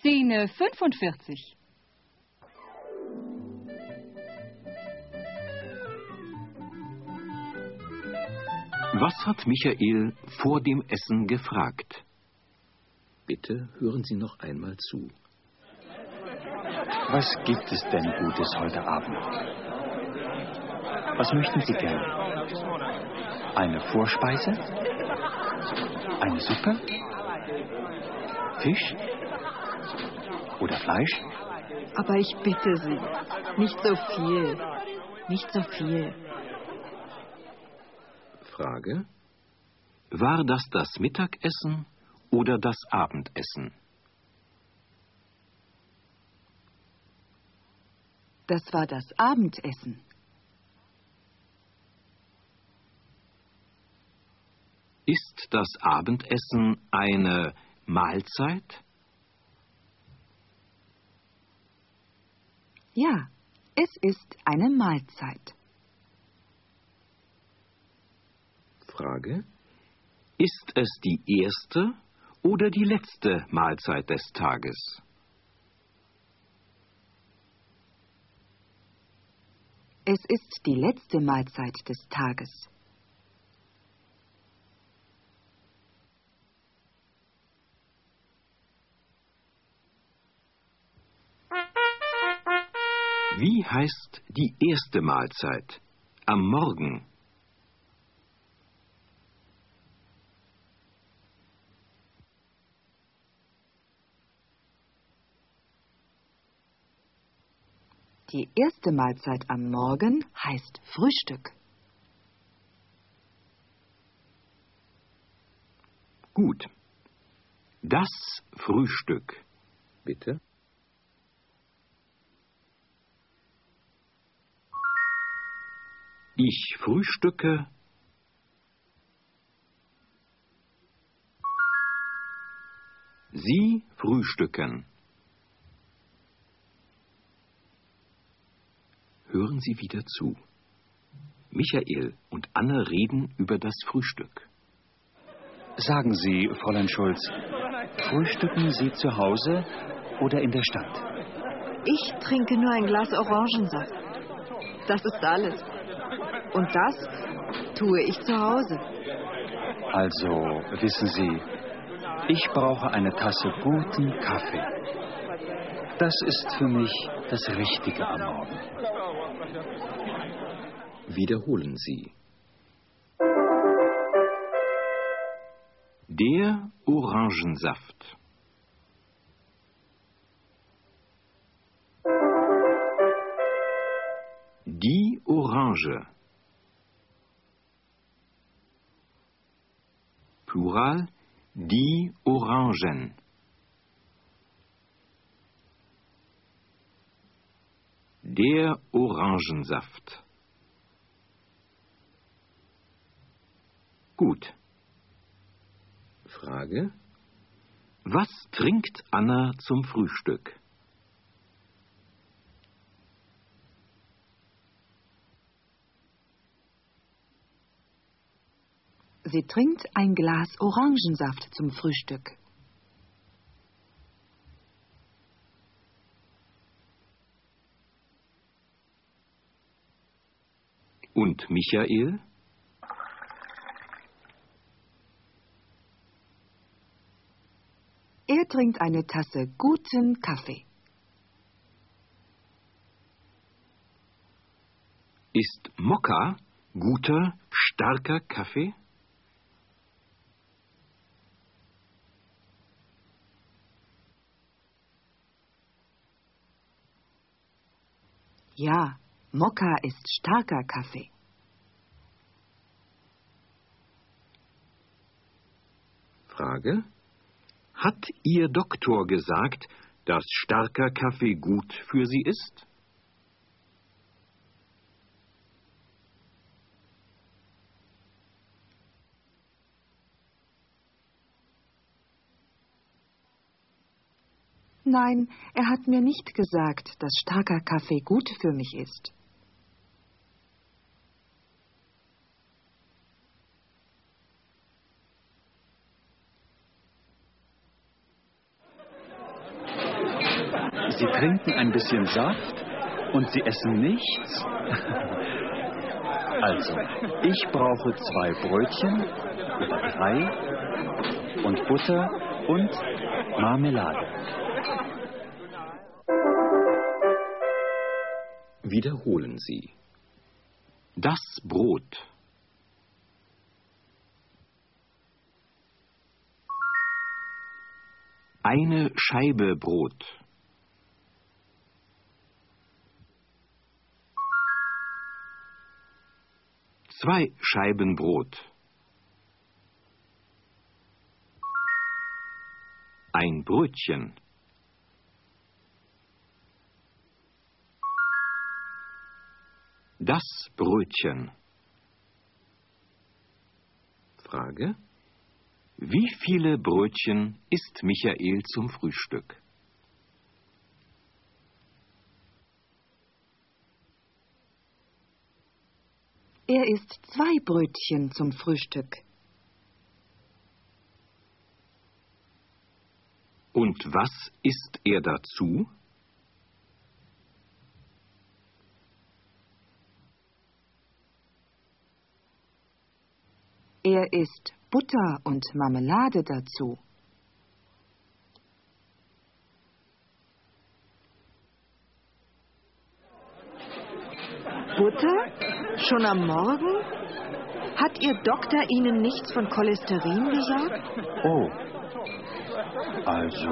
Szene 45. Was hat Michael vor dem Essen gefragt? Bitte hören Sie noch einmal zu. Was gibt es denn Gutes heute Abend? Was möchten Sie gerne? Eine Vorspeise? Eine Suppe? Fisch? Oder Fleisch? Aber ich bitte Sie, nicht so viel. Nicht so viel. Frage: War das Mittagessen oder das Abendessen? Das war das Abendessen. Ist das Abendessen eine Mahlzeit? Ja, es ist eine Mahlzeit. Frage: Ist es die erste oder die letzte Mahlzeit des Tages? Es ist die letzte Mahlzeit des Tages. Wie heißt die erste Mahlzeit? Am Morgen. Die erste Mahlzeit am Morgen heißt Frühstück. Gut. Das Frühstück. Bitte. Ich frühstücke. Sie frühstücken. Hören Sie wieder zu. Michael und Anne reden über das Frühstück. Sagen Sie, Fräulein Schulz, frühstücken Sie zu Hause oder in der Stadt? Ich trinke nur ein Glas Orangensaft. Das ist alles. Und das tue ich zu Hause. Also, wissen Sie, ich brauche eine Tasse guten Kaffee. Das ist für mich das Richtige am Morgen. Wiederholen Sie. Der Orangensaft. Die Orange. Plural, die Orangen. Der Orangensaft. Gut. Frage: Was trinkt Anna zum Frühstück? Sie trinkt ein Glas Orangensaft zum Frühstück. Und Michael? Er trinkt eine Tasse guten Kaffee. Ist Mokka guter, starker Kaffee? Ja, Mokka ist starker Kaffee. Frage: Hat Ihr Doktor gesagt, dass starker Kaffee gut für Sie ist? Nein, er hat mir nicht gesagt, dass starker Kaffee gut für mich ist. Sie trinken ein bisschen Saft und Sie essen nichts? Also, ich brauche 2 Brötchen oder 3 und Butter und Marmelade. Wiederholen Sie. Das Brot. Eine Scheibe Brot. Zwei Scheiben Brot. Ein Brötchen. Das Brötchen. Frage: Wie viele Brötchen isst Michael zum Frühstück? Er isst 2 Brötchen zum Frühstück. Und was isst er dazu? Er isst Butter und Marmelade dazu. Butter? Schon am Morgen? Hat Ihr Doktor Ihnen nichts von Cholesterin gesagt? Oh, also,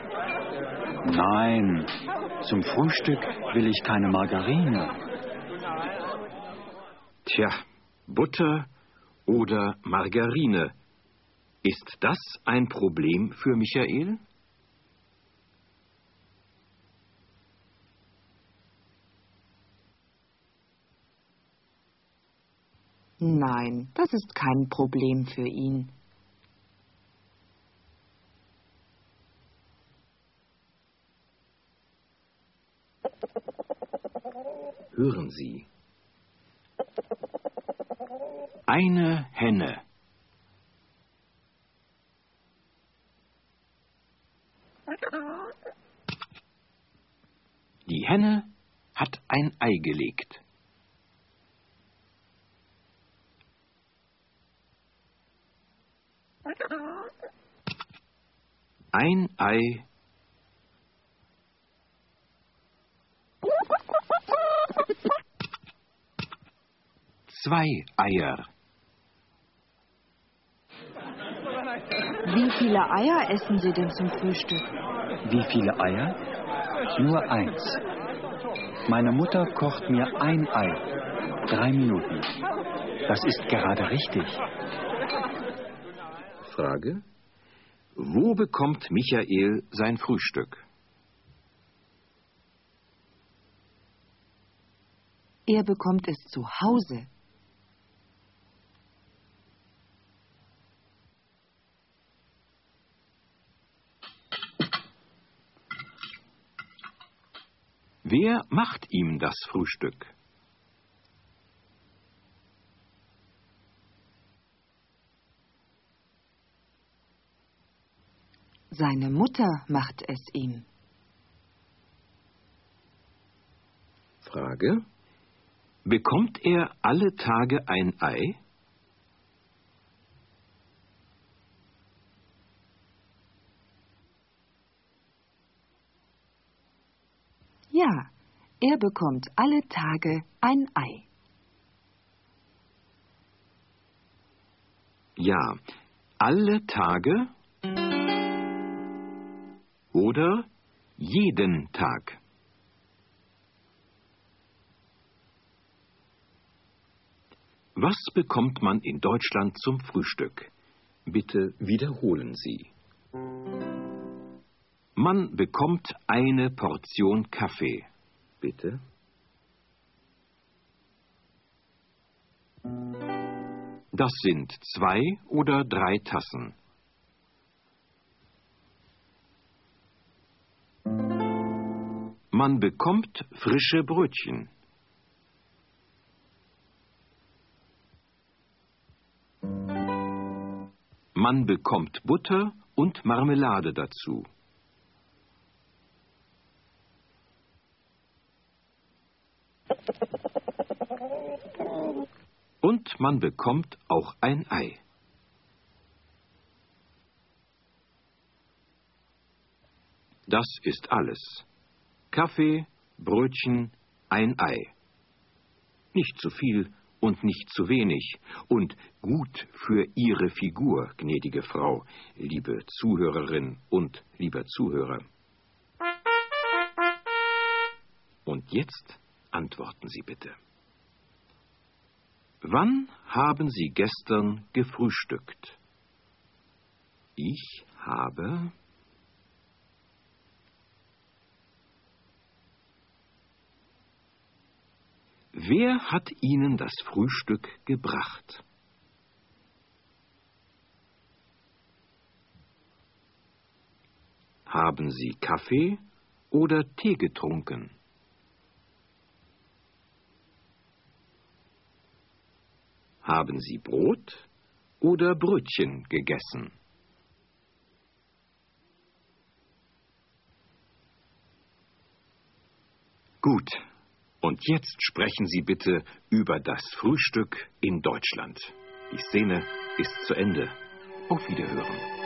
nein, zum Frühstück will ich keine Margarine. Tja, Butter oder Margarine. Ist das ein Problem für Michael? Nein, das ist kein Problem für ihn. Hören Sie. Eine Henne. Die Henne hat ein Ei gelegt. Ein Ei. Zwei Eier. Wie viele Eier essen Sie denn zum Frühstück? Wie viele Eier? Nur 1. Meine Mutter kocht mir ein Ei. 3 Minuten. Das ist gerade richtig. Frage: Wo bekommt Michael sein Frühstück? Er bekommt es zu Hause. Wer macht ihm das Frühstück? Seine Mutter macht es ihm. Frage: Bekommt er alle Tage ein Ei? Ja, er bekommt alle Tage ein Ei. Ja, alle Tage oder jeden Tag? Was bekommt man in Deutschland zum Frühstück? Bitte wiederholen Sie. Man bekommt eine Portion Kaffee. Bitte. Das sind 2 oder 3 Tassen. Man bekommt frische Brötchen. Man bekommt Butter und Marmelade dazu. Und man bekommt auch ein Ei. Das ist alles. Kaffee, Brötchen, ein Ei. Nicht zu viel und nicht zu wenig und gut für Ihre Figur, gnädige Frau, liebe Zuhörerin und lieber Zuhörer. Und jetzt antworten Sie bitte. Wann haben Sie gestern gefrühstückt? Ich habe... Wer hat Ihnen das Frühstück gebracht? Haben Sie Kaffee oder Tee getrunken? Haben Sie Brot oder Brötchen gegessen? Gut. Und jetzt sprechen Sie bitte über das Frühstück in Deutschland. Die Szene ist zu Ende. Auf Wiederhören.